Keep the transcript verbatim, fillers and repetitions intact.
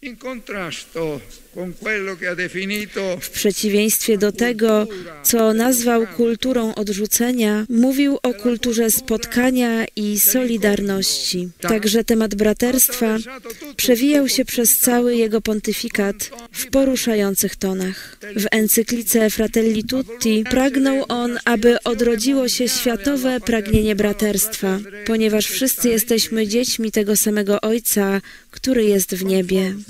W przeciwieństwie do tego, co nazwał kulturą odrzucenia, mówił o kulturze spotkania i solidarności. Także temat braterstwa przewijał się przez cały jego pontyfikat w poruszających tonach. W encyklice Fratelli Tutti pragnął on, aby odrodziło się światowe pragnienie braterstwa, ponieważ wszyscy jesteśmy dziećmi tego samego Ojca, który jest w niebie.